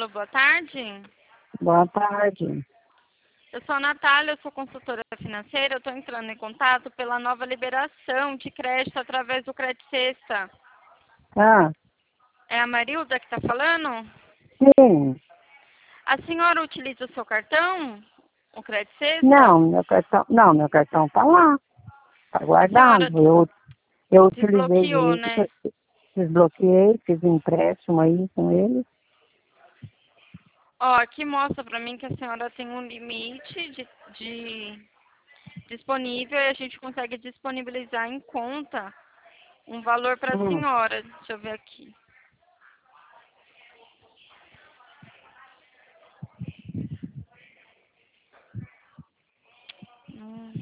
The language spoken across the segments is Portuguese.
Alô, boa tarde. Boa tarde. Eu sou a Natália, eu sou consultora financeira. Eu estou entrando em contato pela nova liberação de crédito através do Crédito Sexta. Ah, É a Marilda que está falando? sim. A senhora utiliza o seu cartão, o Crédito Sexta? Meu cartão tá lá. Tá A senhora guardado. Eu utilizei desbloqueou, ele, né? desbloqueei, fiz um empréstimo aí com ele. Ó, aqui mostra para mim que a senhora tem um limite de disponível e a gente consegue disponibilizar em conta um valor para a Hum. senhora. Deixa eu ver aqui. Hum,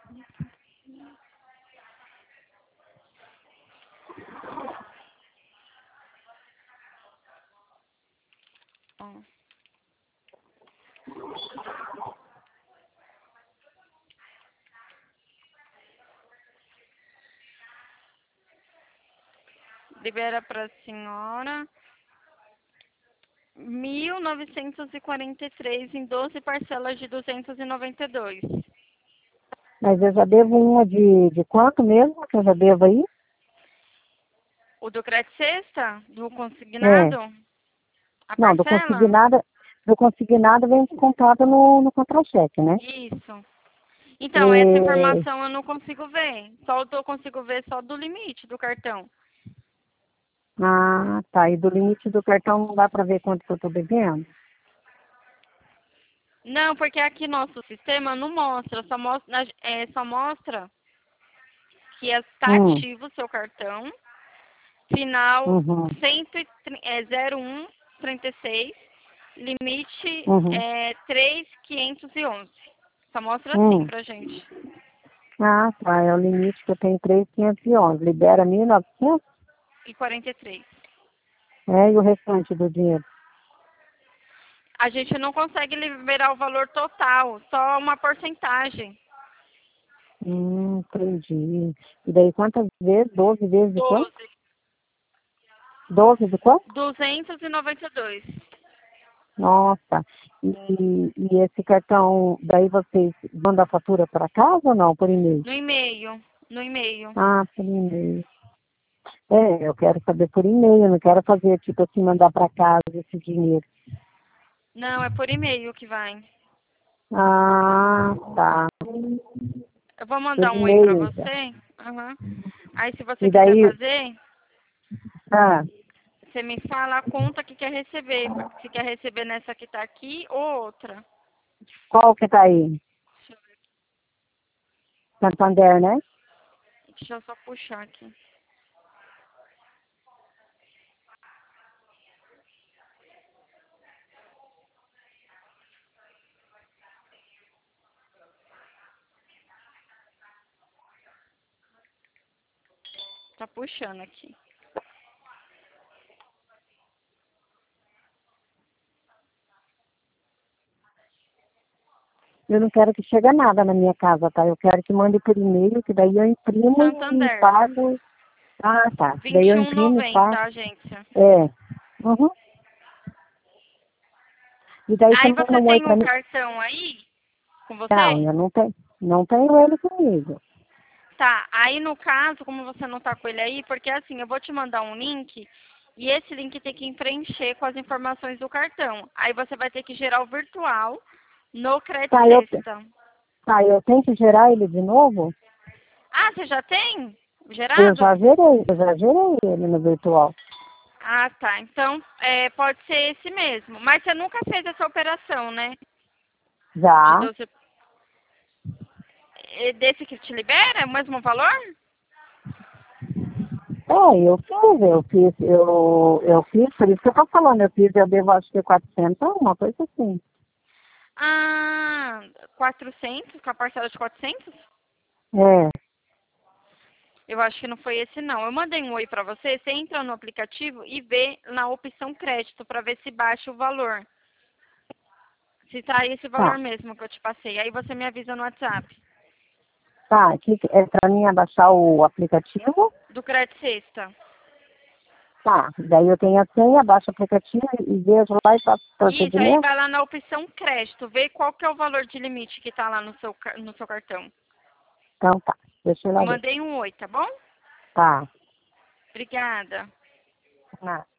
ó. Libera para a senhora 1.943 em 12 parcelas de 292. Mas eu já devo uma de quanto mesmo que eu já devo aí? O do Crédito Sexta? Do É. consignado? A Não, parcela? do consignado vem descontado no contra-cheque, né? Isso. Então, essa E, informação eu não consigo ver. Só eu consigo ver só do limite do cartão. tá. E do limite do cartão não dá para ver quanto que eu tô devendo? Não, porque aqui nosso sistema não mostra, só mostra que está Hum. ativo o seu cartão, final Uhum. 0136, limite Uhum. 3.511. Só mostra assim Hum. pra gente. Tá. É o limite que eu tenho 3.511. Libera 1.900? E 43. E o restante do dinheiro? A gente não consegue liberar o valor total, só uma porcentagem. Entendi. E daí quantas vezes? 12 vezes de quanto? 12. 12 de quanto? 292. Nossa. E esse cartão, daí vocês mandam a fatura para casa ou não? Por e-mail? No e-mail. No e-mail. Por e-mail. Eu quero saber por e-mail, eu não quero fazer, tipo assim, mandar para casa esse dinheiro. Não, é por e-mail que vai. Tá. Eu vou Por mandar um oi pra e-mail, já. você. Aham. Aí, se você E quiser daí, fazer, ah, você me fala a conta que quer receber. Se quer receber nessa que tá aqui ou outra. qual que tá aí? Santander, né? Deixa eu só puxar aqui. Tá puxando aqui. Eu não quero que chegue nada na minha casa, tá? Eu quero que mande por e-mail, que daí eu imprimo e Santander. pago. Tá. Daí eu imprimo e 21,90 pago. a agência. É. Uhum. E daí você Aí manda você um oi tem pra o mim. cartão aí com Não, você? eu não tenho ele comigo. Tá, aí no caso, como você não tá com ele aí, porque assim, eu vou te mandar um link e esse link tem que preencher com as informações do cartão. Aí você vai ter que gerar o virtual no Crédito Tá, Sexta. eu tenho que gerar ele de novo? Ah, você já tem gerado? Eu já gerei ele no virtual. Ah, tá. Então, pode ser esse mesmo. Mas você nunca fez essa operação, né? De Já. 12. Desse que te libera? É o mesmo valor? Eu fiz, por isso que eu tô falando, eu devo acho que 400, uma coisa assim. Ah, 400, com a parcela de 400? É, Eu acho que não foi esse não. Eu mandei um oi pra você, você entra no aplicativo e vê na opção crédito pra ver se baixa o valor. Se tá esse valor tá, mesmo que eu te passei. Aí você me avisa no WhatsApp. Aqui é pra mim abaixar o aplicativo. Do Crédito Sexta. Tá, daí eu tenho a senha, baixo o aplicativo e vejo lá e faço o Isso, aí procedimento. vai lá na opção crédito, vê qual que é o valor de limite que tá lá no seu cartão. Então tá, deixa eu ir lá ver. Mandei um oi, tá bom? Tá, Obrigada. tá.